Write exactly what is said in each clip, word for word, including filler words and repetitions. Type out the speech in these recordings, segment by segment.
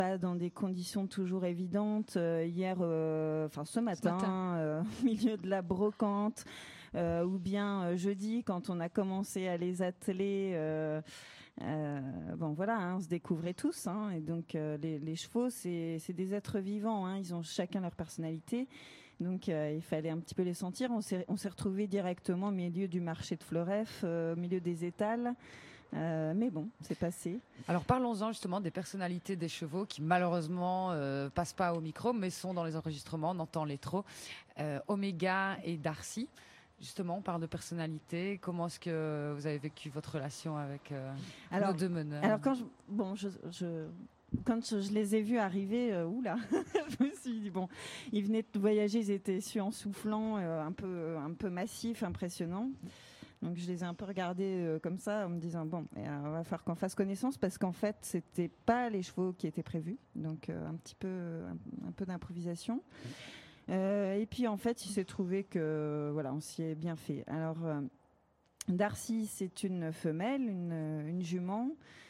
pas dans des conditions toujours évidentes. Euh, hier, enfin euh, ce matin, ce matin. Euh, au milieu de la brocante, euh, ou bien euh, jeudi, quand on a commencé à les atteler. Euh, Euh, bon voilà, hein, on se découvrait tous, hein, et donc euh, les, les chevaux, c'est, c'est des êtres vivants, hein, ils ont chacun leur personnalité, donc euh, il fallait un petit peu les sentir. On s'est, on s'est retrouvés directement au milieu du marché de Fleuref, euh, au milieu des étals, euh, mais bon, c'est passé. Alors parlons-en justement des personnalités des chevaux qui malheureusement euh, passent pas au micro, mais sont dans les enregistrements, on entend les trot. Euh, Omega et Darcy. Justement, on parle de personnalité. Comment est-ce que vous avez vécu votre relation avec euh, alors, nos deux meneurs? Alors, quand je, bon, je, je, quand je, je les ai vus arriver, euh, oula, je me suis dit, bon, ils venaient de voyager, ils étaient suants, soufflants, euh, un peu, un peu massifs, impressionnants. Donc, je les ai un peu regardés euh, comme ça, en me disant, bon, il euh, va falloir qu'on fasse connaissance, parce qu'en fait, c'était pas les chevaux qui étaient prévus. Donc, euh, un petit peu, un, un peu d'improvisation. Euh, et puis en fait, il s'est trouvé que voilà, on s'y est bien fait. Alors euh, Darcy, c'est une femelle, une, une jument.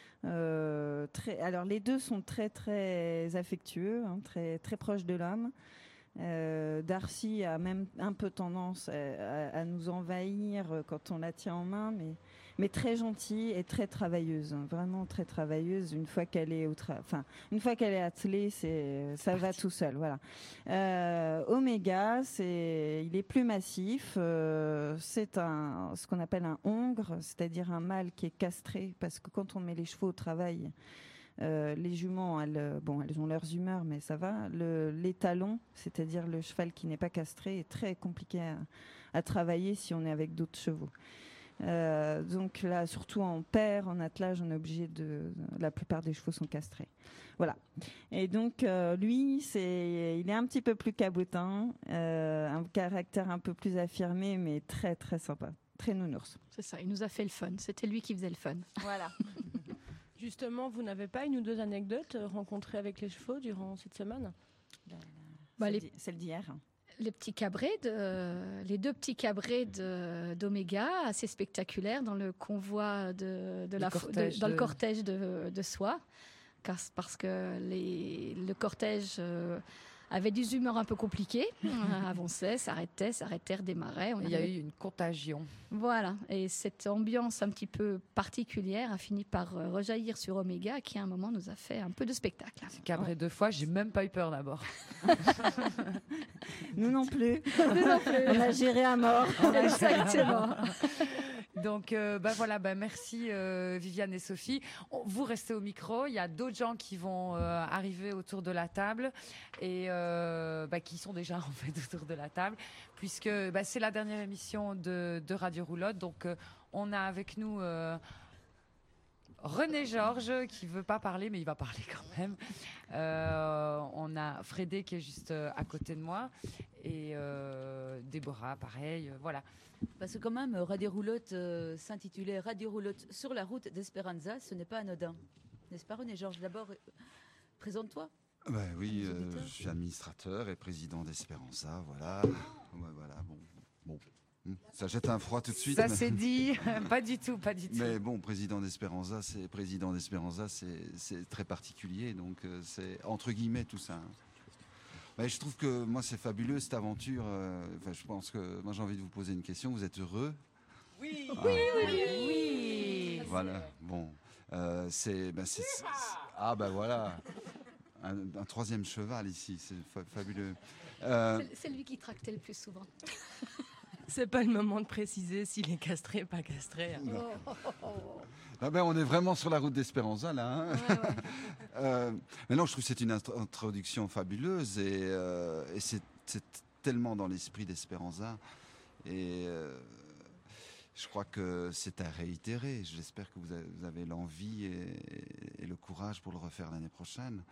Euh, très, alors les deux sont très très affectueux, hein, très très proches de l'homme. Euh, Darcy a même un peu tendance à, à, à nous envahir quand on la tient en main, mais, mais très gentille et très travailleuse, hein, vraiment très travailleuse. Une fois qu'elle est, au tra- enfin, une fois qu'elle est attelée, c'est, ça va tout seul, voilà. Euh, Omega, c'est, il est plus massif. Euh, c'est un, ce qu'on appelle un hongre, c'est-à-dire un mâle qui est castré, parce que quand on met les chevaux au travail. Euh, les juments, elles, bon, elles ont leurs humeurs, mais ça va. Le, les talons, c'est-à-dire le cheval qui n'est pas castré, est très compliqué à, à travailler si on est avec d'autres chevaux. Euh, donc là, surtout en paire, en attelage, on est obligé de. La plupart des chevaux sont castrés. Voilà. Et donc euh, lui, c'est, il est un petit peu plus cabotin, euh, un caractère un peu plus affirmé, mais très très sympa, très nounours. C'est ça. Il nous a fait le fun. C'était lui qui faisait le fun. Voilà. Justement, vous n'avez pas une ou deux anecdotes rencontrées avec les chevaux durant cette semaine? bah, Celle, les... celle d'hier. Les petits cabrets, de, les deux petits cabrets de, d'Omega, assez spectaculaires dans le convoi de, de la de, dans de... le cortège de, de soie, car, parce que les, le cortège euh, avait des humeurs un peu compliquées, avançait, s'arrêtait, s'arrêtait, redémarrait. On Il y avait... a eu une contagion. Voilà, et cette ambiance un petit peu particulière a fini par euh, rejaillir sur Omega, qui à un moment nous a fait un peu de spectacle. C'est cabré ouais. deux fois, j'ai même pas eu peur d'abord. Nous non plus. Nous non plus. On a géré à mort. Exactement. Donc, euh, bah voilà, bah merci euh, Viviane et Sophie. On, vous restez au micro. Il y a d'autres gens qui vont euh, arriver autour de la table et euh, bah, qui sont déjà en fait autour de la table, puisque bah, c'est la dernière émission de, de Radio Roulotte. Donc, euh, on a avec nous euh, René Georges qui veut pas parler, mais il va parler quand même. Euh, on a Frédé qui est juste à côté de moi et euh, Déborah, pareil. Euh, voilà. Parce que quand même, Radio Roulotte euh, s'intitulait Radio Roulotte sur la route d'Espéranza, ce n'est pas anodin. N'est-ce pas René Georges? D'abord, euh, présente-toi. Bah oui, euh, je suis administrateur et président d'Espéranza, voilà. Ouais, voilà, bon, bon. Ça jette un froid tout de suite. Ça mais... c'est dit, pas du tout, pas du tout. Mais bon, président d'Espéranza, c'est président d'Espéranza, c'est, c'est très particulier, donc euh, c'est entre guillemets tout ça. Hein. Mais je trouve que moi c'est fabuleux cette aventure. Euh, enfin, je pense que moi j'ai envie de vous poser une question. Vous êtes heureux? Oui, ah. oui, oui, oui. Voilà. Bon, euh, c'est, ben, c'est, c'est ah ben voilà. Un, un troisième cheval ici, c'est fa- fabuleux. Euh... C'est, c'est lui qui tractait le plus souvent. C'est pas le moment de préciser s'il est castré, pas castré. Hein. Oh. Ah ben, on est vraiment sur la route d'Espéranza, là. Hein. Ouais, ouais. euh, mais non, je trouve que c'est une int- introduction fabuleuse et, euh, et c'est, c'est tellement dans l'esprit d'Espéranza. Et euh, je crois que c'est à réitérer. J'espère que vous avez, vous avez l'envie et, et le courage pour le refaire l'année prochaine.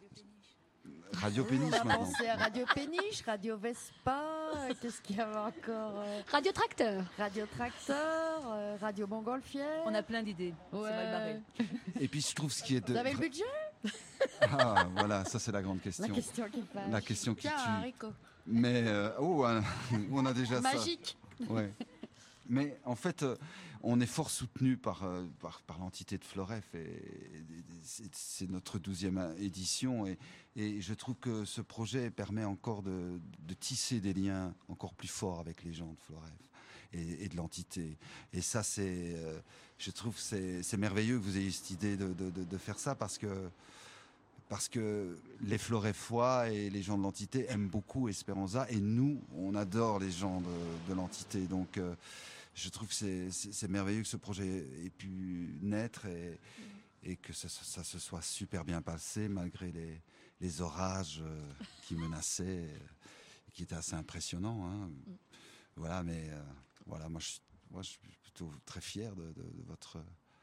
Radio Péniche maintenant. On a maintenant. pensé à Radio Péniche, Radio Vespa, qu'est-ce qu'il y avait encore euh... Radio Tracteur. Radio Tracteur, euh, Radio Montgolfière. On a plein d'idées, ouais. C'est mal barré. Et puis je trouve ce qui est de... Vous avez le budget? Ah, voilà, ça c'est la grande question. La question qui fâche. La question qui Tiens, tue. haricot. Mais, euh, oh, on a déjà Magique. ça. Ouais. Mais en fait, euh, on est fort soutenu par, euh, par, par l'entité de Floref. Et, et, et c'est, c'est notre douzième édition. Et, et je trouve que ce projet permet encore de, de tisser des liens encore plus forts avec les gens de Floref et, et de l'entité. Et ça, c'est, euh, je trouve que c'est, c'est merveilleux que vous ayez cette idée de, de, de, de faire ça parce que Parce que les Florefois et les gens de l'entité aiment beaucoup Esperanza et nous, on adore les gens de, de l'entité. Donc, euh, je trouve que c'est, c'est, c'est merveilleux que ce projet ait pu naître et, et que ça, ça se soit super bien passé malgré les, les orages euh, qui menaçaient, et qui étaient assez impressionnants. Hein. Voilà, mais euh, voilà, moi je, moi, je suis plutôt très fier de, de, de, votre,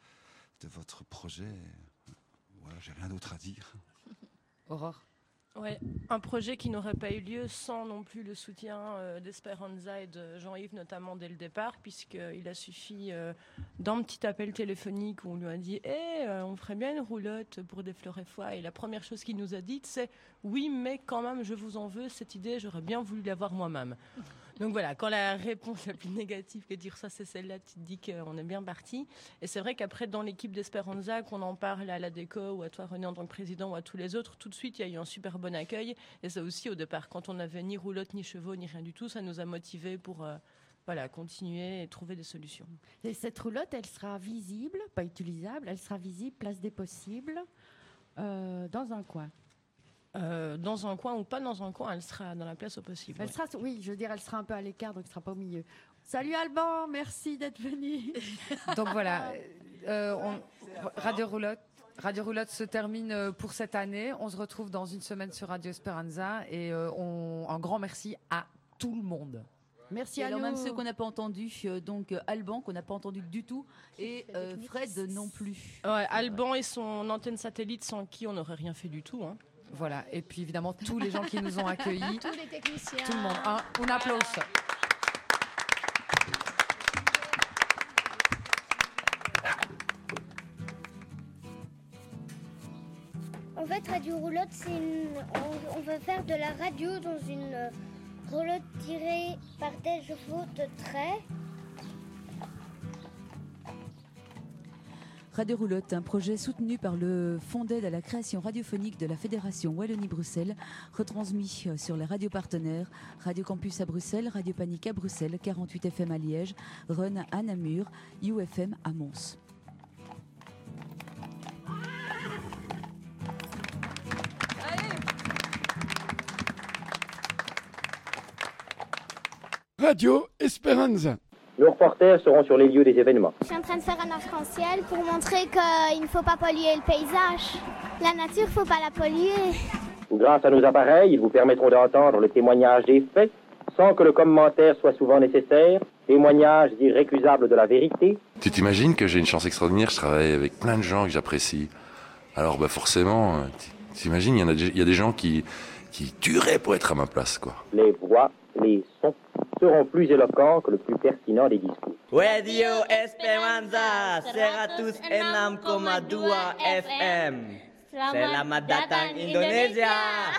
de votre projet. Voilà, j'ai rien d'autre à dire. Aurore. Ouais, un projet qui n'aurait pas eu lieu sans non plus le soutien euh, d'Esperanza et de Jean-Yves, notamment dès le départ, puisqu'il a suffi euh, d'un petit appel téléphonique où on lui a dit hey, euh, on ferait bien une roulotte pour des Florefois. Et la première chose qu'il nous a dite, c'est oui, mais quand même, je vous en veux, cette idée, j'aurais bien voulu l'avoir moi-même. Donc voilà, quand la réponse la plus négative que dire ça, c'est celle-là, tu te dis qu'on est bien parti. Et c'est vrai qu'après, dans l'équipe d'Esperanza, qu'on en parle à la déco ou à toi, René, en tant que président, ou à tous les autres, tout de suite, il y a eu un super bon accueil. Et ça aussi, au départ, quand on n'avait ni roulotte, ni chevaux, ni rien du tout, ça nous a motivés pour euh, voilà, continuer et trouver des solutions. Et cette roulotte, elle sera visible, pas utilisable, elle sera visible, place des possibles, euh, dans un coin. Euh, dans un coin ou pas dans un coin, elle sera dans la place au possible. Elle ouais. sera, oui, je veux dire, elle sera un peu à l'écart, donc elle ne sera pas au milieu. Salut Alban, merci d'être venu. Donc voilà, euh, on, Radio Roulotte. Radio Roulotte se termine pour cette année. On se retrouve dans une semaine sur Radio Esperanza et euh, on, un grand merci à tout le monde. Merci et à alors nous. même ceux qu'on n'a pas entendus, euh, donc euh, Alban qu'on n'a pas entendu du tout et euh, Fred non plus. Ouais, Alban et son antenne satellite sans qui on n'aurait rien fait du tout. Hein. Voilà, et puis évidemment tous les gens qui nous ont accueillis. Tous les techniciens. Tout le monde. Un, un applaudisse. En fait, Radio Roulotte, c'est une... on, on va faire de la radio dans une euh, roulotte tirée par des chevaux de trait. Radio Roulotte, un projet soutenu par le Fonds d'aide à la création radiophonique de la Fédération Wallonie-Bruxelles, retransmis sur les radios partenaires, Radio Campus à Bruxelles, Radio Panique à Bruxelles, quarante-huit F M à Liège, Run à Namur, U F M à Mons. Radio Esperanza. Nos reporters seront sur les lieux des événements. Je suis en train de faire un arc-en-ciel pour montrer qu'il ne faut pas polluer le paysage. La nature, il ne faut pas la polluer. Grâce à nos appareils, ils vous permettront d'entendre le témoignage des faits, sans que le commentaire soit souvent nécessaire, témoignage irrécusable de la vérité. Tu t'imagines que j'ai une chance extraordinaire, je travaille avec plein de gens que j'apprécie. Alors bah forcément, t'imagines, il y en a, il y a des gens qui, qui tueraient pour être à ma place, quoi. Les voix, les sons seront plus éloquents que le plus pertinent des discours. Radio Esperanza, seratus enam koma dua F M. Selamat datang Indonesia.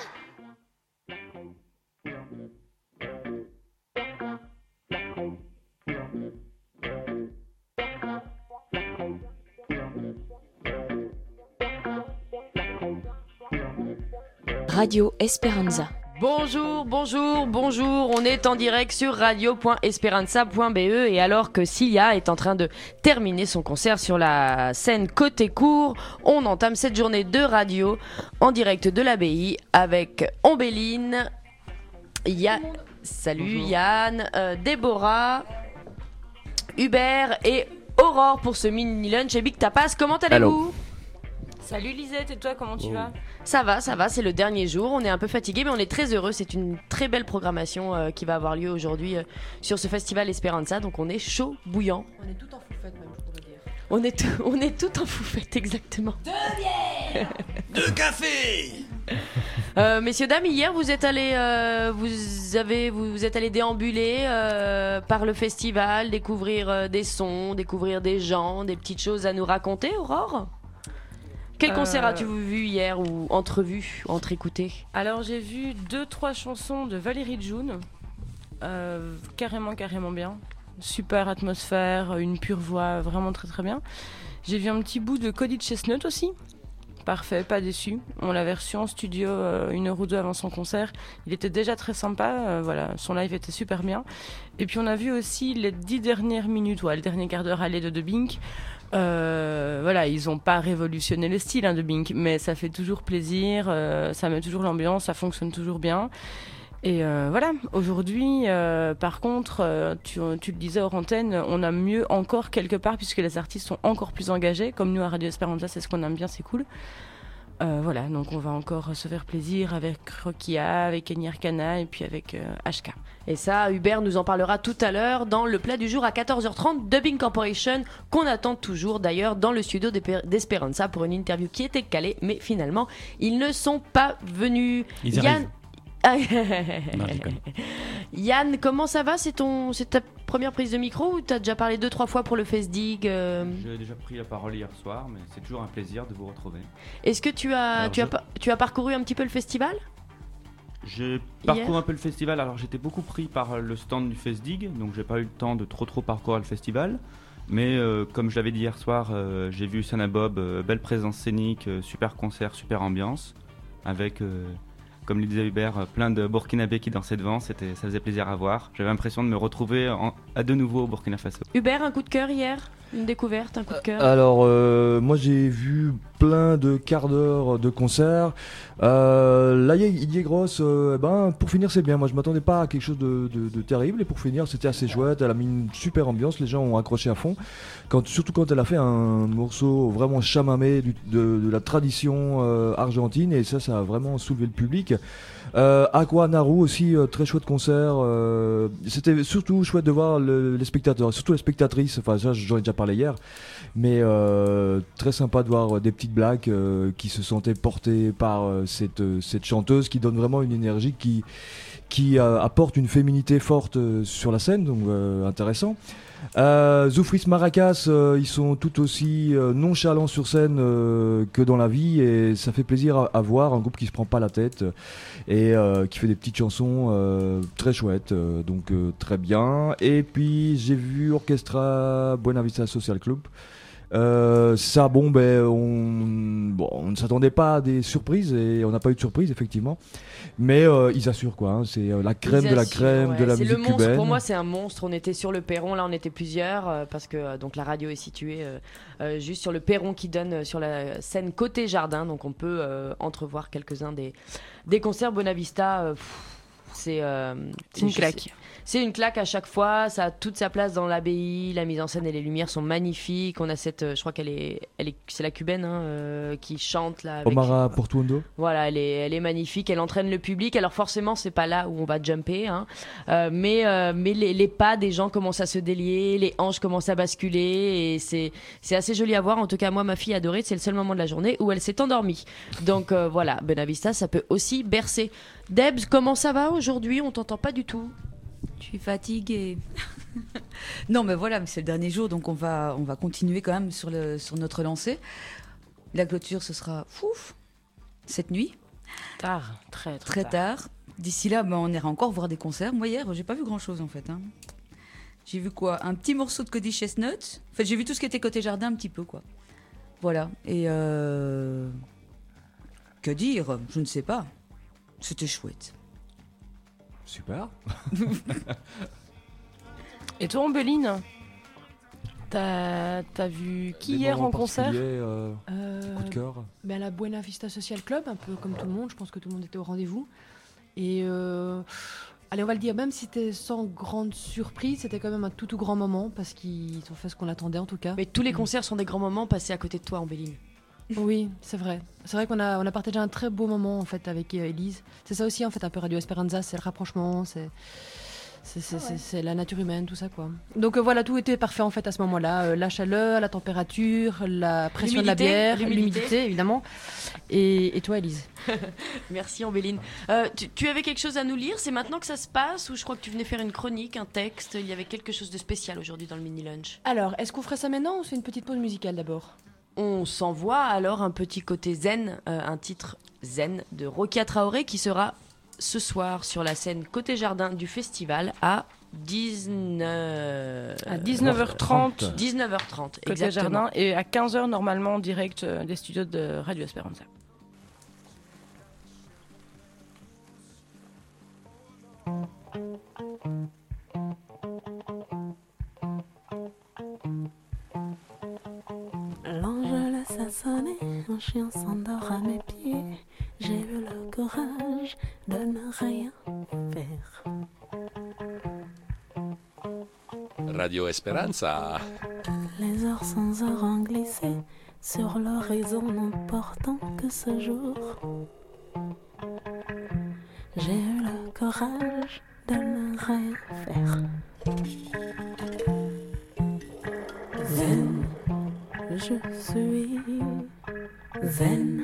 Radio Esperanza. Bonjour, bonjour, bonjour, on est en direct sur radio point esperanza point b e et alors que Cilia est en train de terminer son concert sur la scène Côté Court, on entame cette journée de radio en direct de l'abbaye avec Ombéline, Ya... salut bonjour. Yann, euh, Déborah, Hubert et Aurore pour ce mini lunch et Big Tapas. Comment allez-vous ? Hello. Salut Lisette, et toi, comment tu oh. vas ? Ça va, ça va, c'est le dernier jour, on est un peu fatigué mais on est très heureux, c'est une très belle programmation euh, qui va avoir lieu aujourd'hui euh, sur ce festival Esperanza, donc on est chaud, bouillant. On est tout en foufette même, je pourrais dire. On est, tout, on est tout en foufette, exactement. Deux bières. Deux cafés. euh, Messieurs, dames, hier vous êtes allés, euh, vous avez, vous, vous êtes allés déambuler euh, par le festival, découvrir euh, des sons, découvrir des gens, des petites choses à nous raconter, Aurore ? Quel concert euh... as-tu vu hier ou entrevu, entre-écouté ? Alors j'ai vu deux, trois chansons de Valérie June, euh, carrément, carrément bien. super atmosphère, une pure voix, vraiment très très bien. J'ai vu un petit bout de Cody Chestnut aussi. Parfait, pas déçu. On l'avait reçu en studio euh, une heure ou deux avant son concert. Il était déjà très sympa, euh, voilà, son live était super bien. Et puis on a vu aussi les dix dernières minutes, ouais, le dernier quart d'heure allé de The Bink. Euh, voilà, ils n'ont pas révolutionné le style hein, de Bink, mais ça fait toujours plaisir, euh, ça met toujours l'ambiance, ça fonctionne toujours bien. Et euh, voilà, aujourd'hui, euh, par contre, euh, tu, tu le disais hors antenne, on a mieux encore quelque part puisque les artistes sont encore plus engagés. Comme nous à Radio Esperanza, c'est ce qu'on aime bien, c'est cool. Euh, voilà, donc on va encore se faire plaisir avec Rokia, avec Eni Arcana et puis avec euh, H K. Et ça, Hubert nous en parlera tout à l'heure dans le plat du jour à quatorze heures trente de Bink Corporation, qu'on attend toujours d'ailleurs dans le studio d'Esperanza pour une interview qui était calée, mais finalement, ils ne sont pas venus. Ils Yann... Non, Yann, comment ça va? C'est ton, c'est ta première prise de micro ou t'as déjà parlé deux trois fois pour le FestDig euh... J'ai déjà pris la parole hier soir, mais c'est toujours un plaisir de vous retrouver. Est-ce que tu as, alors, tu, je... as tu as parcouru un petit peu le festival? J'ai parcouru un peu le festival. Alors j'étais beaucoup pris par le stand du FestDig, donc j'ai pas eu le temps de trop trop parcourir le festival. Mais euh, comme je l'avais dit hier soir, euh, j'ai vu Sana Bob, euh, belle présence scénique, euh, super concert, super ambiance, avec euh, comme le disait Hubert, plein de Burkinabés qui dansaient devant, c'était, ça faisait plaisir à voir. J'avais l'impression de me retrouver en, à de nouveau au Burkina Faso. Hubert, un coup de cœur hier? Une découverte, un coup de cœur? Alors, euh, moi j'ai vu plein de quarts d'heure de concert. Euh, là, il y est grosse. Euh, ben, pour finir, c'est bien. Moi, je m'attendais pas à quelque chose de, de, de terrible. Et pour finir, c'était assez chouette. Elle a mis une super ambiance. Les gens ont accroché à fond. Quand, surtout quand elle a fait un morceau vraiment chamamé du, de, de la tradition euh, argentine. Et ça, ça a vraiment soulevé le public. Euh, Aqua Naru aussi, euh, très chouette concert. Euh, c'était surtout chouette de voir le, les spectateurs, surtout les spectatrices. Enfin, ça, j'en ai déjà parlé hier. Mais euh, très sympa de voir des petites blagues euh, qui se sentaient portées par euh, cette, euh, cette chanteuse qui donne vraiment une énergie qui, qui euh, apporte une féminité forte euh, sur la scène, donc euh, intéressant. Euh, Zoufris Maracas, euh, ils sont tout aussi euh, nonchalants sur scène euh, que dans la vie et ça fait plaisir à, à voir, un groupe qui se prend pas la tête et euh, qui fait des petites chansons euh, très chouettes, euh, donc euh, très bien. Et puis j'ai vu Orchestra Buena Vista Social Club. Euh, ça, bon, ben, on, bon, on ne s'attendait pas à des surprises et on n'a pas eu de surprise effectivement, mais euh, ils assurent quoi. Hein, c'est euh, la crème ils de la assurent, crème ouais. de la c'est musique le monstre, cubaine. Pour moi, c'est un monstre. On était sur le perron, là, on était plusieurs euh, parce que euh, donc la radio est située euh, euh, juste sur le perron qui donne euh, sur la scène côté jardin, donc on peut euh, entrevoir quelques-uns des des concerts Bonavista. Euh, pff, c'est euh, c'est une claque. C'est une claque à chaque fois, ça a toute sa place dans l'abbaye, la mise en scène et les lumières sont magnifiques. On a cette, je crois qu'elle est, elle est, c'est la cubaine hein, euh, qui chante là. Avec, Omara Portuondo. Voilà, elle est, elle est magnifique, elle entraîne le public. Alors forcément, c'est pas là où on va jumper, hein, euh, mais, euh, mais les, les pas des gens commencent à se délier, les hanches commencent à basculer et c'est, c'est assez joli à voir. En tout cas, moi, ma fille adorée, c'est le seul moment de la journée où elle s'est endormie. Donc euh, voilà, Bonavista, ça peut aussi bercer. Debs, comment ça va aujourd'hui? On t'entend pas du tout. Je suis fatiguée. Non, mais voilà, c'est le dernier jour, donc on va, on va continuer quand même sur, le, sur notre lancée. La clôture, ce sera fouf, cette nuit. Tard, très, très, très tard. tard. D'ici là, ben, on ira encore voir des concerts. Moi, hier, j'ai pas vu grand-chose, en fait. Hein. J'ai vu quoi? Un petit morceau de Cody Chestnut. En fait, j'ai vu tout ce qui était côté jardin, un petit peu, quoi. Voilà. Et euh... que dire? Je ne sais pas. C'était chouette. Super. Et toi, Ombeline, t'as, t'as vu qui des hier en concert euh, euh, coup de cœur ben, la Buena Vista Social Club, un peu comme tout le monde. Je pense que tout le monde était au rendez-vous. Et euh, allez, on va le dire, même si c'était sans grande surprise, c'était quand même un tout tout grand moment parce qu'ils ont fait ce qu'on attendait en tout cas. Mais tous les concerts sont des grands moments passés à côté de toi, Ombeline. Oui, c'est vrai. C'est vrai qu'on a, on a partagé un très beau moment en fait avec euh, Élise. C'est ça aussi en fait un peu Radio Esperanza, c'est le rapprochement, c'est, c'est, c'est, ah ouais. c'est, c'est la nature humaine, tout ça quoi. Donc euh, voilà, tout était parfait en fait à ce moment-là. Euh, la chaleur, la température, la pression l'humidité, de la bière, l'humidité, l'humidité évidemment. Et, et toi, Élise? Merci Ombeline. Euh, tu, tu avais quelque chose à nous lire? C'est maintenant que ça se passe ou je crois que tu venais faire une chronique, un texte? Il y avait quelque chose de spécial aujourd'hui dans le mini lunch. Alors, est-ce qu'on ferait ça maintenant ou c'est une petite pause musicale d'abord? On s'envoie alors un petit côté zen, euh, un titre zen de Rokia Traoré qui sera ce soir sur la scène côté jardin du festival à dix-neuf... à dix-neuf heures trente. dix-neuf heures trente, Côté exactement. Jardin, et à quinze heures normalement en direct euh, des studios de Radio Esperanza. L'angelus a sonné, un chien s'endort à mes pieds. J'ai eu le courage de ne rien faire. Radio Esperanza. Les heures sans heures ont glissé sur l'horizon, n'important que ce jour. J'ai eu le courage de ne rien faire. Zen, je suis zen.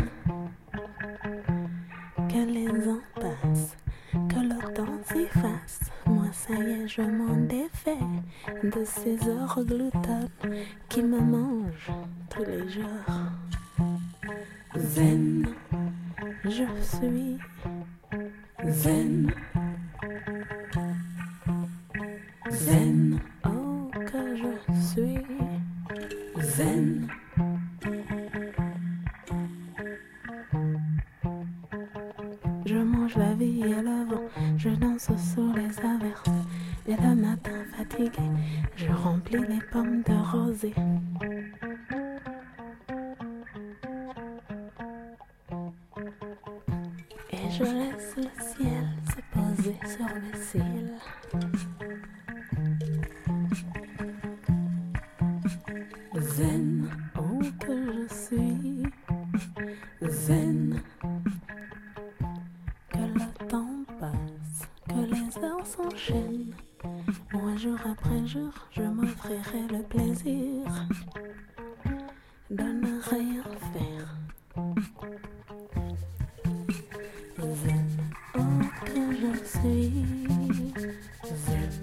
Que les ans passent, que le temps s'efface. Moi ça y est, je m'en défais de ces heures gloutonnes qui me mangent tous les jours. Zen, je suis zen. Zen, oh que je suis zen. Je mange la vie et le vent, je danse sous les averses. Et le matin fatigué, je remplis les pommes de rosée. Et je laisse le ciel se poser sur mes cils. Zen, oh que je suis zen. Que le temps passe, que les heures s'enchaînent. Moi jour après jour, je m'offrirai le plaisir de ne rien faire. Zen, oh que je suis zen.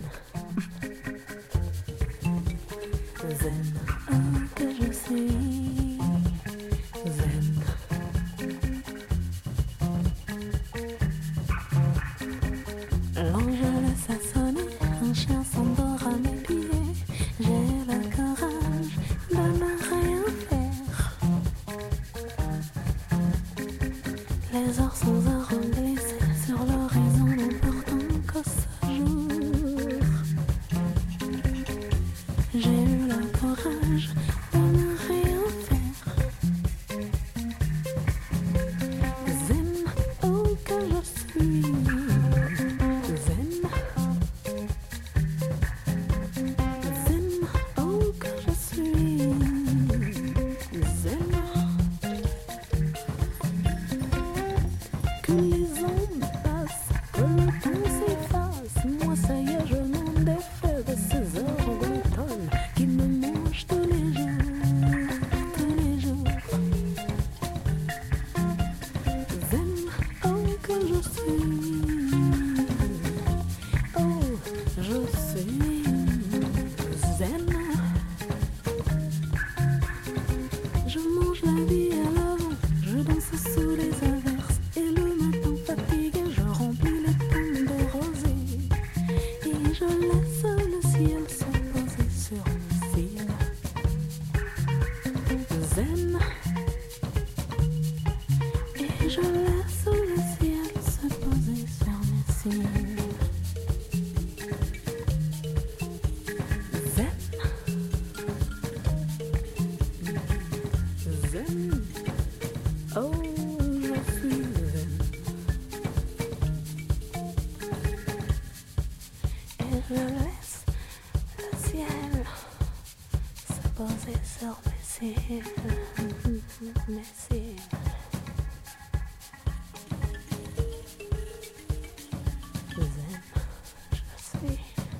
Zen, oh que je suis zen. L'angelus a sonné, un chien s'endort à mes pieds. J'ai le courage de ne rien faire. Les heures sans heures ont glissé sur l'horizon, n'important que ce jour. J'ai eu le courage de ne rien faire. Zen, oh que je suis zen. Zen, oh que je suis zen. Que les ondes passent, que le temps s'efface. Moi ça y est, je m'en défais de ces heures gloutonnes qui me mangent tous les jours, tous les jours. Zen, oh que je suis, oh je suis zen. Je mange la vie à l'avant, je danse sous les averses. Et le matin fatigué, je remplis les pommes de rosée. Et je laisse le ciel se poser sur mes cils. Zen. Et je laisse le ciel se poser sur mes cils. Zen. Zen. Oh, je suis zen. Et je laisse le ciel se poser sur mes cils. Mes cils. Zen, je suis.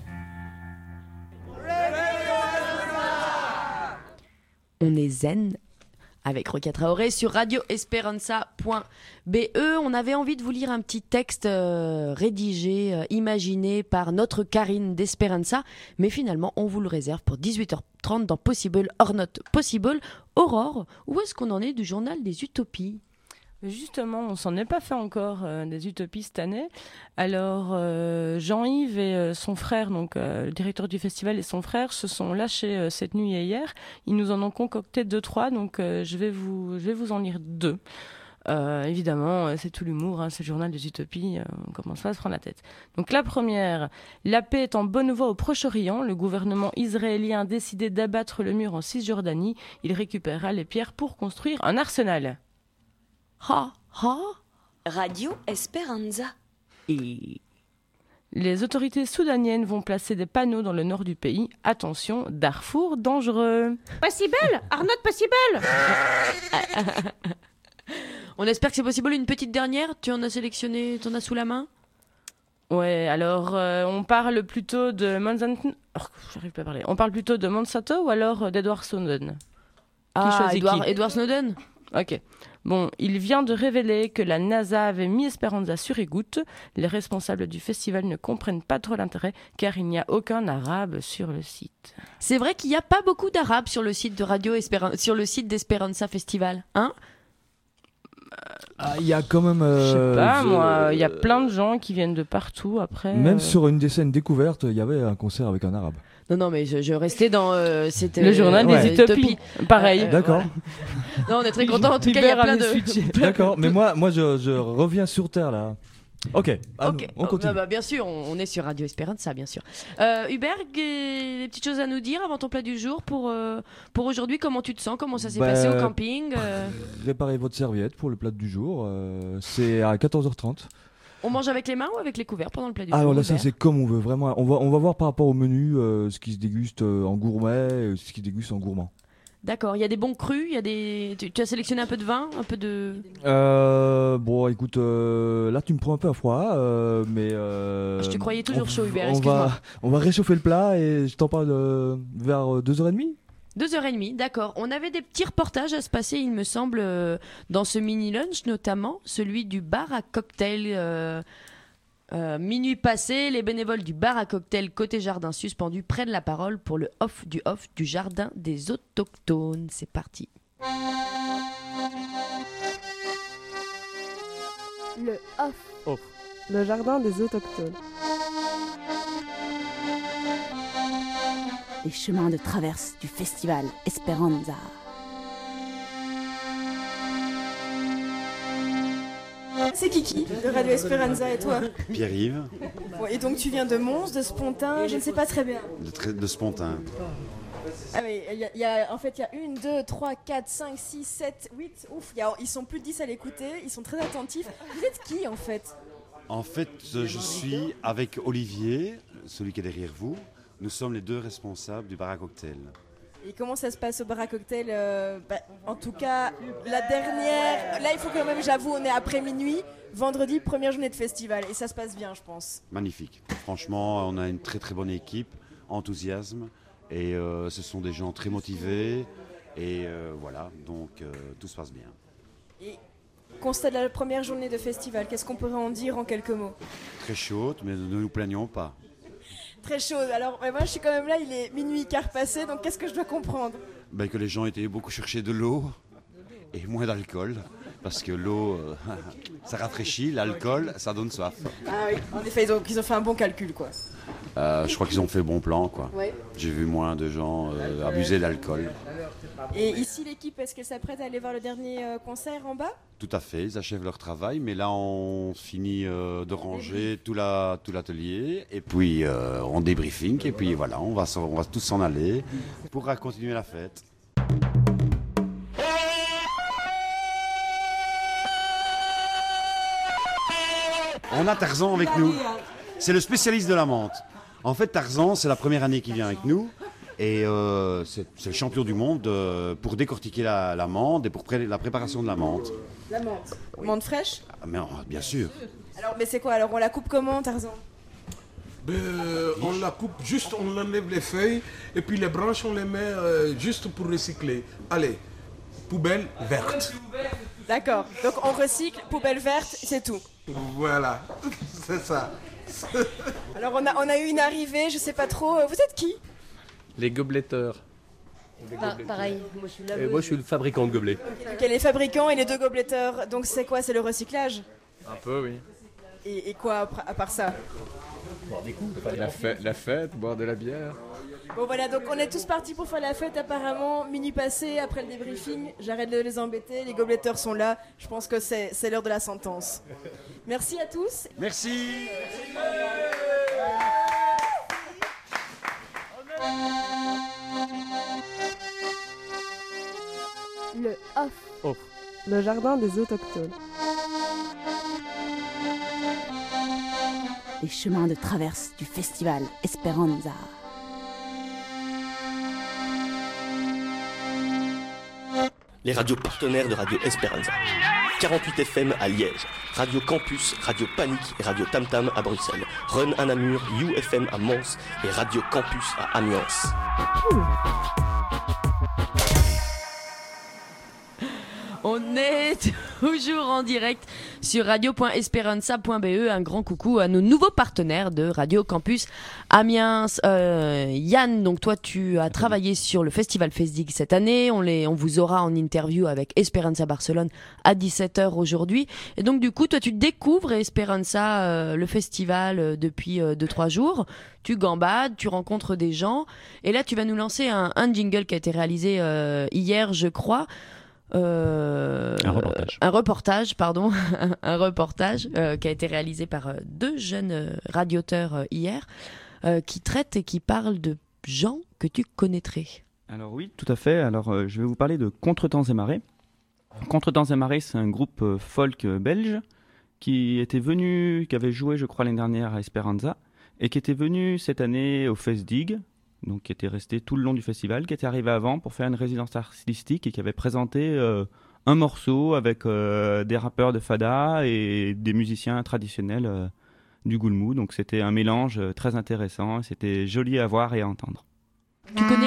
On est zen avec Rokia Traoré sur radio esperanza point b e. On avait envie de vous lire un petit texte euh, rédigé, euh, imaginé par notre Karine d'Esperanza, mais finalement on vous le réserve pour dix-huit heures trente dans Possible or Not Possible. Aurore, où est-ce qu'on en est du journal des utopies ? Justement, on s'en est pas fait encore euh, des utopies cette année. Alors, euh, Jean-Yves et euh, son frère, donc euh, le directeur du festival et son frère, se sont lâchés euh, cette nuit et hier. Ils nous en ont concocté deux, trois, donc euh, je vais vous, je vais vous en lire deux. Euh, évidemment, euh, c'est tout l'humour, hein, c'est le journal des utopies, euh, on commence pas à se prendre la tête. Donc la première, la paix est en bonne voie au Proche-Orient. Le gouvernement israélien a décidé d'abattre le mur en Cisjordanie. Il récupérera les pierres pour construire un arsenal. Ha, ha. Radio Esperanza. Et les autorités soudaniennes vont placer des panneaux dans le nord du pays. Attention, Darfour dangereux. Possible, Arnaud, possible. On espère que c'est possible. Une petite dernière, tu en as sélectionné, tu en as sous la main? Ouais, alors euh, on parle plutôt de Monsanto. Oh, j'arrive pas à parler. On parle plutôt de Monsanto ou alors d'Edward Snowden? Ah, Edward, Edward Snowden. Ok. Bon, il vient de révéler que la NASA avait mis Esperanza sur écoute. Les responsables du festival ne comprennent pas trop l'intérêt car il n'y a aucun arabe sur le site. C'est vrai qu'il n'y a pas beaucoup d'arabes sur le site de Radio Esperanza, sur le site d'Esperanza Festival, hein? Ah, il y a quand même. Euh, Je sais pas, je... moi, il y a plein de gens qui viennent de partout après. Même euh... sur une des scènes découvertes, il y avait un concert avec un arabe. Non, non, mais je, je restais dans. Euh, c'était, le journal euh, des ouais. utopies. Pareil. Euh, D'accord. Voilà. Non, on est très contents. En tout cas, il y a plein de. D'accord, mais moi, moi je, je reviens sur Terre là. Ok, ah, okay. on continue. Oh, bah, bah, bien sûr, on, on est sur Radio Esperanza, bien sûr. Euh, Hubert, des petites choses à nous dire avant ton plat du jour pour, euh, pour aujourd'hui. Comment tu te sens? Comment ça s'est bah, passé au camping? euh... Préparez votre serviette pour le plat du jour. Euh, c'est à quatorze heures trente. On mange avec les mains ou avec les couverts pendant le plat du ah, jour? Alors là, ça c'est comme on veut, vraiment. On va, on va voir par rapport au menu euh, ce qui se déguste euh, en gourmet et ce qui se déguste en gourmand. D'accord, il y a des bons crus, il y a des. Tu, tu as sélectionné un peu de vin, un peu de. Euh, bon, écoute, euh, là tu me prends un peu à froid, euh, mais. Euh, je te croyais toujours on, chaud, Hubert. On excuse-moi. va, on va réchauffer le plat et je t'en parle euh, vers deux heures trente. Deux heures trente, d'accord. On avait des petits reportages à se passer, il me semble, euh, dans ce mini-lunch, notamment celui du bar à cocktail. Euh, Euh, minuit passé, les bénévoles du bar à cocktail côté jardin suspendu prennent la parole pour le off du off du jardin des autochtones. C'est parti. Le off. Off. Le jardin des autochtones. Les chemins de traverse du festival Esperanza. C'est Kiki de Radio Esperanza et toi? Pierre-Yves. Bon, et donc tu viens de Mons, de Spontin, je ne sais pas très bien. De, tra- de Spontin. Ah oui, il y, y a, en fait il y a une, deux, trois, quatre, cinq, six, sept, huit, ouf, y a, ils sont plus de dix à l'écouter, ils sont très attentifs. Vous êtes qui en fait? En fait, je suis avec Olivier, celui qui est derrière vous. Nous sommes les deux responsables du bar à cocktail. Et comment ça se passe au bar à cocktail? euh, bah, En tout cas, la dernière... Là, il faut quand même, j'avoue, on est après minuit. Vendredi, première journée de festival. Et ça se passe bien, je pense. Magnifique. Franchement, on a une très très bonne équipe, enthousiasme. Et euh, ce sont des gens très motivés. Et euh, voilà, donc euh, tout se passe bien. Et constat de la première journée de festival, qu'est-ce qu'on pourrait en dire en quelques mots? Très chaude, mais ne nous plaignons pas. Très chaude. Alors, moi, je suis quand même là, il est minuit quart passé, donc qu'est-ce que je dois comprendre? Ben, que les gens étaient beaucoup chercher de l'eau et moins d'alcool. Parce que l'eau, euh, ça rafraîchit, l'alcool, ça donne soif. Ah oui, en effet, ils ont, ils ont fait un bon calcul, quoi. Euh, je crois qu'ils ont fait bon plan, quoi. Ouais. J'ai vu moins de gens euh, abuser d'alcool. Et ici, l'équipe, est-ce qu'elle s'apprête à aller voir le dernier euh, concert en bas? Tout à fait, ils achèvent leur travail, mais là on finit euh, de ranger tout, la, tout l'atelier, et puis euh, on débriefing, et puis voilà, on va, on va tous s'en aller pour continuer la fête. On a Tarzan avec nous, c'est le spécialiste de la menthe. En fait, Tarzan, c'est la première année qu'il vient avec nous. Et euh, c'est, c'est le champion du monde euh, pour décortiquer la, la menthe et pour pré- la préparation de la menthe. La menthe. Menthe fraîche? Ah, mais, bien sûr. Alors, mais c'est quoi? Alors, on la coupe comment, Tarzan? Ben, euh, on la coupe juste, on enlève les feuilles et puis les branches, on les met euh, juste pour recycler. Allez, poubelle verte. D'accord. Donc, on recycle, poubelle verte, c'est tout. Voilà, c'est ça. Alors, on a, on a eu une arrivée, je sais pas trop. Vous êtes qui? Les gobeletteurs. Pa- pareil, moi je suis laveuse. Et moi je suis le fabricant de gobelets. Ok, les fabricants et les deux gobeletteurs. Donc c'est quoi? C'est le recyclage? Un peu, oui. Et, et quoi après- à part ça? Boire des coups. La fête, la fête, boire de la bière. Bon voilà, donc on est tous partis pour faire la fête apparemment. Minuit passé, après le débriefing, j'arrête de les embêter, les gobeletteurs sont là. Je pense que c'est, c'est l'heure de la sentence. Merci à tous. Merci. Le off. Off. Le jardin des autochtones. Les chemins de traverse du festival Esperanza. Les radios partenaires de Radio Esperanza. quarante-huit F M à Liège, Radio Campus, Radio Panique et Radio Tam Tam à Bruxelles, Run à Namur, U F M à Mons et Radio Campus à Amiens. On est toujours en direct sur radio point esperanza point b e. Un grand coucou à nos nouveaux partenaires de Radio Campus Amiens. Euh, Yann, donc toi tu as travaillé sur le festival Fesdig cette année. On, les, on vous aura en interview avec Esperanza Barcelone à dix-sept heures aujourd'hui. Et donc du coup toi tu découvres Esperanza, euh, le festival, euh, depuis deux trois jours. Tu gambades, tu rencontres des gens. Et là tu vas nous lancer un, un jingle qui a été réalisé euh, hier je crois. Euh, un reportage. Un reportage, pardon, un reportage euh, qui a été réalisé par euh, deux jeunes euh, radioteurs euh, hier, euh, qui traitent et qui parlent de gens que tu connaîtrais. Alors oui, tout à fait. Alors euh, je vais vous parler de Contretemps et Marées. Contretemps et Marées, c'est un groupe euh, folk euh, belge qui était venu, qui avait joué, je crois, l'année dernière à Esperanza et qui était venu cette année au Fesdig. Donc qui était resté tout le long du festival, qui était arrivé avant pour faire une résidence artistique et qui avait présenté euh, un morceau avec euh, des rappeurs de fada et des musiciens traditionnels euh, du Goulmou. Donc c'était un mélange euh, très intéressant, et c'était joli à voir et à entendre. Tu connais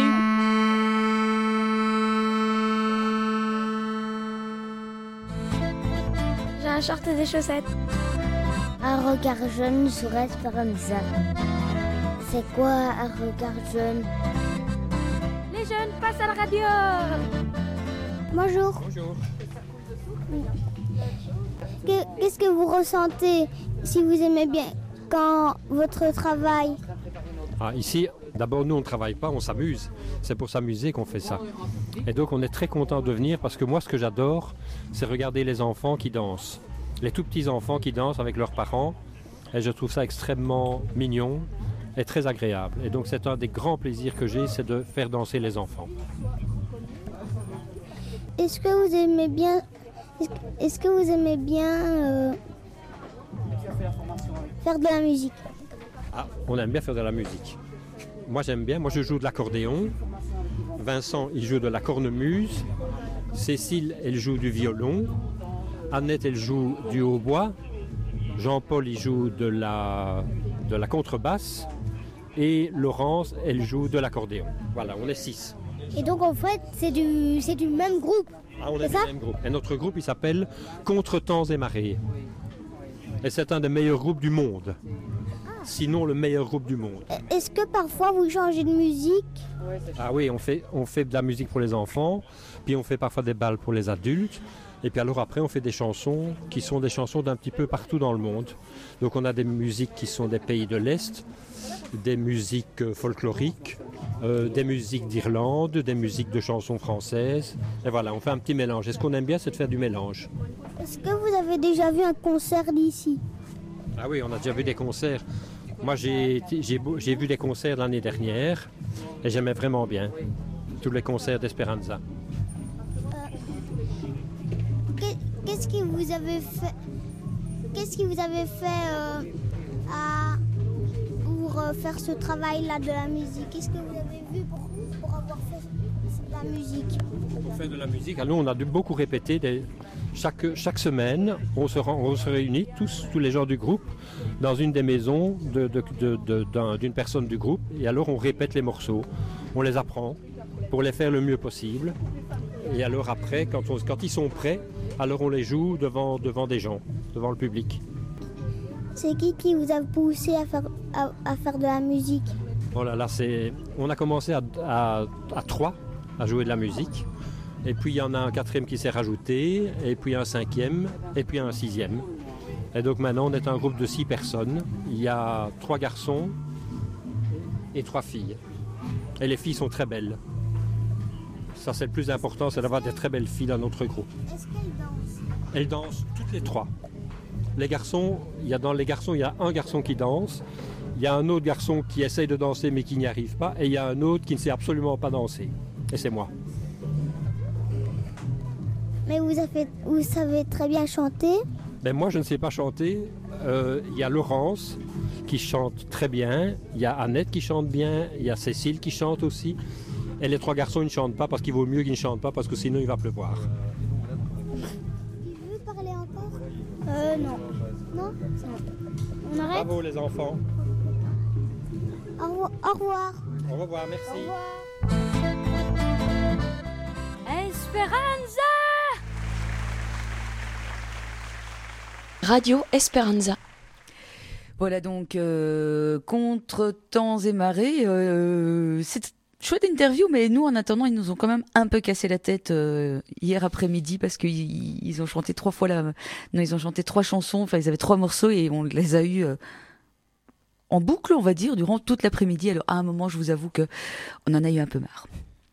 J'ai un short et des chaussettes. Un regard jeune sur Esperanza. C'est quoi un regard jeune? Les jeunes passent à la radio. Bonjour. Bonjour. Qu'est-ce que vous ressentez si vous aimez bien quand votre travail? Ah, ici, d'abord, nous, on ne travaille pas, on s'amuse. C'est pour s'amuser qu'on fait ça. Et donc, on est très content de venir parce que moi, ce que j'adore, c'est regarder les enfants qui dansent. Les tout petits enfants qui dansent avec leurs parents. Et je trouve ça extrêmement mignon et très agréable. Et donc, c'est un des grands plaisirs que j'ai, c'est de faire danser les enfants. Est-ce que vous aimez bien, est-ce que vous aimez bien euh, faire de la musique? Ah, on aime bien faire de la musique. Moi, j'aime bien. Moi, je joue de l'accordéon. Vincent, il joue de la cornemuse. Cécile, elle joue du violon. Annette, elle joue du hautbois. Jean-Paul, il joue de la, de la contrebasse. Et Laurence, elle joue de l'accordéon. Voilà, on est six. Et donc en fait, c'est du, c'est du même groupe. Ah, on est, est du même groupe. Et notre groupe, il s'appelle Contretemps et Marées. Et c'est un des meilleurs groupes du monde. Ah. Sinon, le meilleur groupe du monde. Est-ce que parfois vous changez de musique? Ah oui, on fait, on fait de la musique pour les enfants, puis on fait parfois des bals pour les adultes. Et puis alors après, on fait des chansons qui sont des chansons d'un petit peu partout dans le monde. Donc on a des musiques qui sont des pays de l'Est, des musiques folkloriques, euh, des musiques d'Irlande, des musiques de chansons françaises. Et voilà, on fait un petit mélange. Et ce qu'on aime bien, c'est de faire du mélange. Est-ce que vous avez déjà vu un concert d'ici? Ah oui, on a déjà vu des concerts. Moi, j'ai, j'ai, j'ai vu des concerts l'année dernière et j'aimais vraiment bien tous les concerts d'Esperanza. Qu'est-ce que vous avez fait, qu'est-ce que vous avez fait euh, à, pour euh, faire ce travail-là de la musique? Qu'est-ce que vous avez vu pour, pour avoir fait la musique? Pour faire de la musique, alors nous on a dû beaucoup répéter. Des, chaque, chaque semaine, on se, rend, on se réunit, tous, tous les gens du groupe, dans une des maisons de, de, de, de, d'un, d'une personne du groupe. Et alors on répète les morceaux, on les apprend pour les faire le mieux possible. Et alors après, quand, on, quand ils sont prêts, alors on les joue devant, devant des gens, devant le public. C'est qui qui vous a poussé à faire, à, à faire de la musique? Oh là là, c'est, on a commencé à, à, à trois à jouer de la musique. Et puis il y en a un quatrième qui s'est rajouté, et puis un cinquième, et puis un sixième. Et donc maintenant on est un groupe de six personnes. Il y a trois garçons et trois filles. Et les filles sont très belles. Ça c'est le plus important, c'est d'avoir des très belles filles dans notre groupe. Est-ce qu'elles dansent? Elles dansent toutes les trois. Les garçons, il y a dans les garçons, il y a un garçon qui danse, il y a un autre garçon qui essaye de danser mais qui n'y arrive pas, et il y a un autre qui ne sait absolument pas danser. Et c'est moi. Mais vous, avez, vous savez très bien chanter? Ben moi, je ne sais pas chanter. Euh, il y a Laurence qui chante très bien, il y a Annette qui chante bien, il y a Cécile qui chante aussi. Et les trois garçons, ils ne chantent pas parce qu'il vaut mieux qu'ils ne chantent pas parce que sinon il va pleuvoir. Tu veux parler encore? Euh, non. Non? On arrête? Bravo les enfants. Au revoir. Au revoir. Au revoir, merci. Au revoir. Esperanza! Radio Esperanza. Voilà donc, euh, contre temps et marées, euh, c'est chouette interview, mais nous en attendant, ils nous ont quand même un peu cassé la tête euh, hier après-midi parce qu'ils ils ont chanté trois fois la, non ils ont chanté trois chansons, enfin ils avaient trois morceaux et on les a eus euh, en boucle, on va dire, durant toute l'après-midi. Alors à un moment, je vous avoue que on en a eu un peu marre.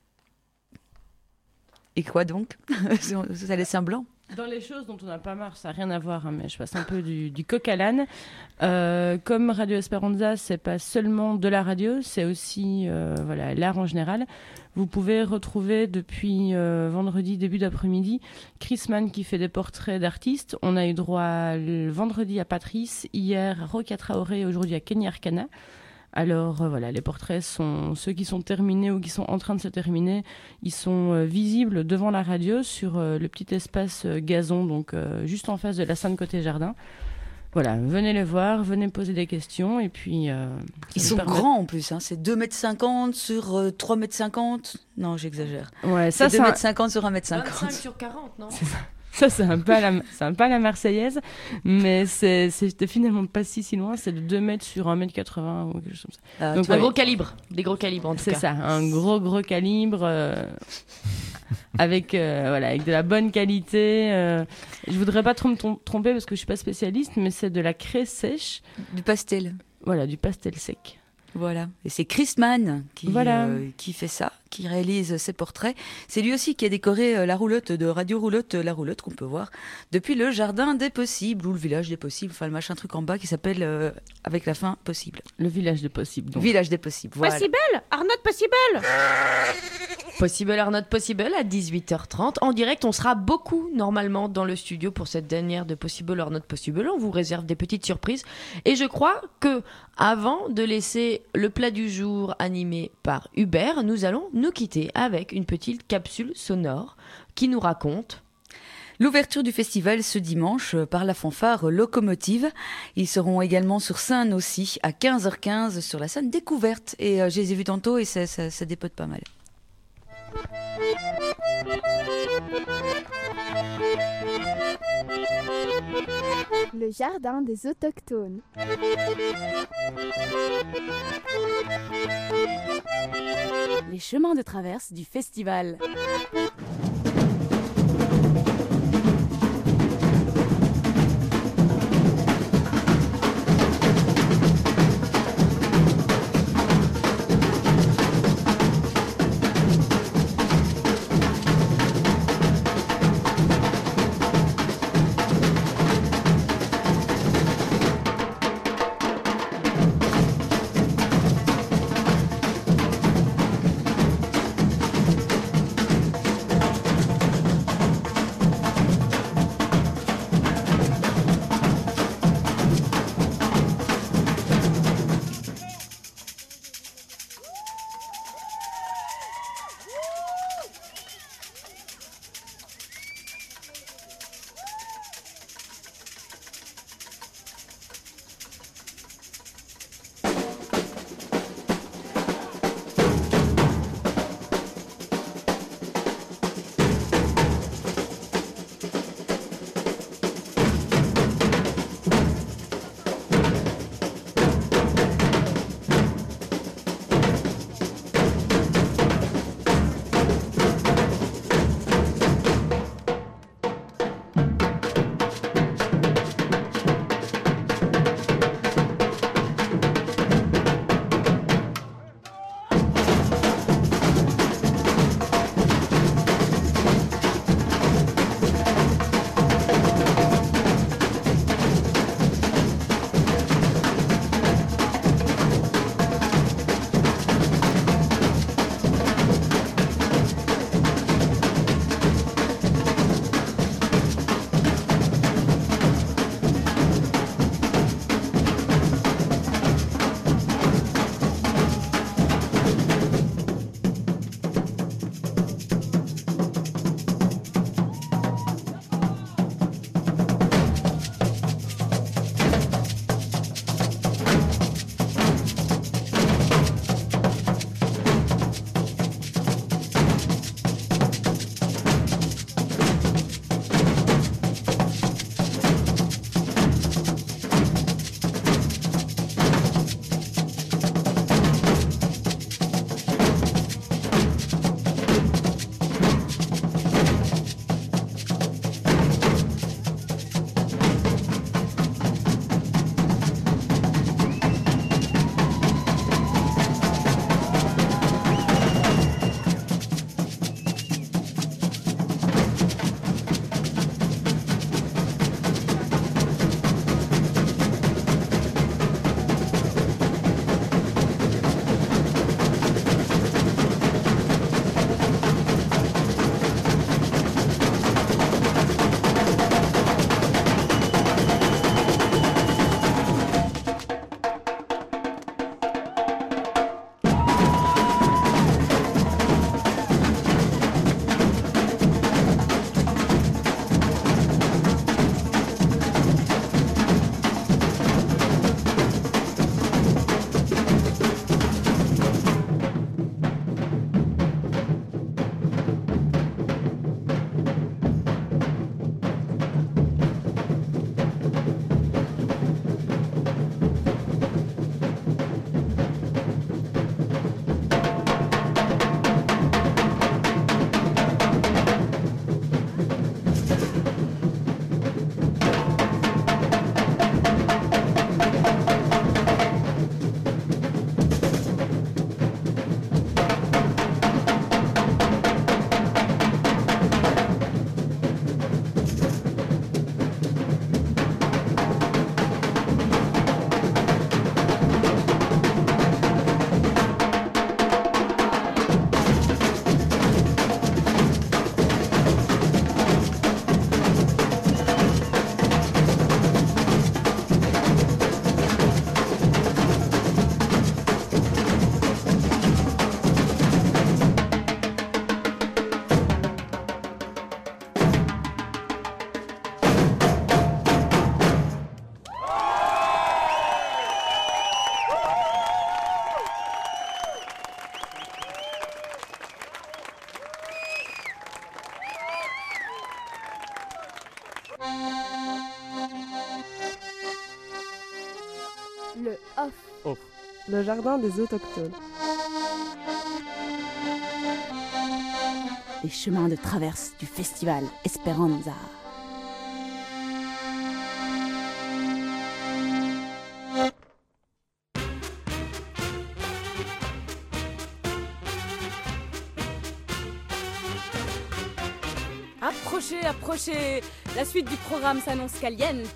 Et quoi donc? Ça laisse un blanc. Dans les choses dont on n'a pas marre, ça n'a rien à voir, hein, mais je passe un peu du, du coq à l'âne. Euh, comme Radio Esperanza, c'est pas seulement de la radio, c'est aussi euh, voilà, l'art en général. Vous pouvez retrouver depuis euh, vendredi, début d'après-midi, Chris Mann qui fait des portraits d'artistes. On a eu droit le vendredi à Patrice, hier à Rokia Traoré et aujourd'hui à Kenny Arcana. Alors euh, voilà, les portraits sont ceux qui sont terminés ou qui sont en train de se terminer. Ils sont euh, visibles devant la radio sur euh, le petit espace euh, gazon, donc euh, juste en face de la scène côté jardin. Voilà, venez les voir, venez poser des questions et puis... Euh, Ils sont permet... grands en plus, hein. C'est deux mètres cinquante sur euh, trois mètres cinquante. Non, j'exagère. Ouais, ça, c'est deux mètres cinquante sur un mètre cinquante. vingt-cinq sur quarante, non? C'est ça. Ça, c'est un peu à la, c'est un peu à la Marseillaise, mais c'est, c'est finalement pas si, si loin. C'est de deux mètres sur un mètre quatre-vingts ou quelque chose comme ça. Ah, donc, un ouais. gros calibre. Des gros calibres, en tout c'est cas. C'est ça, un gros, gros calibre euh, avec, euh, voilà, avec de la bonne qualité. Euh, je voudrais pas trop me tromper parce que je suis pas spécialiste, mais c'est de la craie sèche. Du pastel. Voilà, du pastel sec. Voilà, et c'est Chris Mann qui, voilà. euh, qui fait ça, qui réalise ces portraits. C'est lui aussi qui a décoré euh, la roulotte de Radio Roulotte, la roulotte qu'on peut voir depuis le Jardin des Possibles, ou le Village des Possibles, enfin le machin truc en bas qui s'appelle, euh, avec la fin, Possible. Le Village des Possibles. Donc. Village des Possibles, voilà. Possible, Arnaud Possible. Possible Arnaud Possible à dix-huit heures trente. En direct, on sera beaucoup normalement dans le studio pour cette dernière de Possible Arnaud Possible. On vous réserve des petites surprises. Et je crois que avant de laisser le plat du jour animé par Hubert, nous allons nous quitter avec une petite capsule sonore qui nous raconte l'ouverture du festival ce dimanche par la fanfare Locomotive. Ils seront également sur scène aussi à quinze heures quinze sur la scène découverte. Et euh, je les ai vus tantôt et ça, ça, ça dépote pas mal. Le jardin des autochtones. Les chemins de traverse du festival. Le off. Off. Le jardin des autochtones. Les chemins de traverse du festival Esperanza. Approchez, approchez. La suite du programme s'annonce caliente.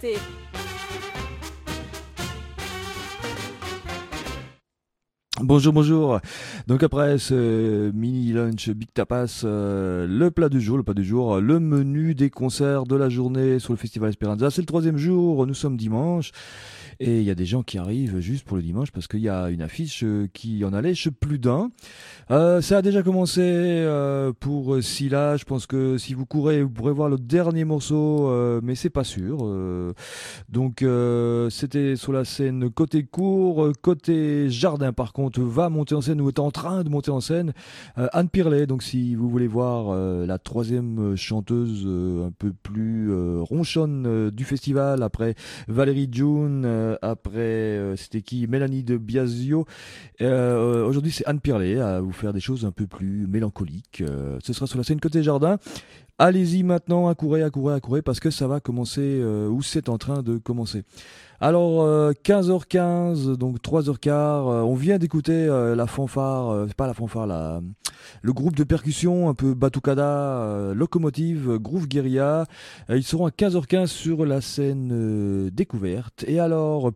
Bonjour, bonjour. Donc après ce mini lunch Big Tapas, euh, le plat du jour, le plat du jour, le menu des concerts de la journée sur le festival Esperanza. C'est le troisième jour, nous sommes dimanche. Et il y a des gens qui arrivent juste pour le dimanche parce qu'il y a une affiche qui en allège plus d'un. Euh, ça a déjà commencé euh, pour Scylla. Je pense que si vous courez, vous pourrez voir le dernier morceau, euh, mais c'est pas sûr. Euh, donc euh, c'était sur la scène côté court, côté jardin par contre va monter en scène ou est en train de monter en scène euh, Anne Pirlet. Donc si vous voulez voir euh, la troisième chanteuse euh, un peu plus euh, ronchonne euh, du festival après Valérie June. Euh, Après, euh, c'était qui Mélanie de Biasio. Euh, aujourd'hui, c'est Anne Pirlet à vous faire des choses un peu plus mélancoliques. Euh, ce sera sur la scène côté jardin. Allez-y maintenant, accourez, accourez, accourez, parce que ça va commencer, euh, ou c'est en train de commencer. Alors, euh, quinze heures quinze, donc trois heures quinze, euh, on vient d'écouter euh, la fanfare, euh, pas la fanfare, la, le groupe de percussion, un peu Batucada, euh, Locomotive, Groove Guerilla. Euh, ils seront à quinze heures quinze sur la scène euh, découverte. Et alors,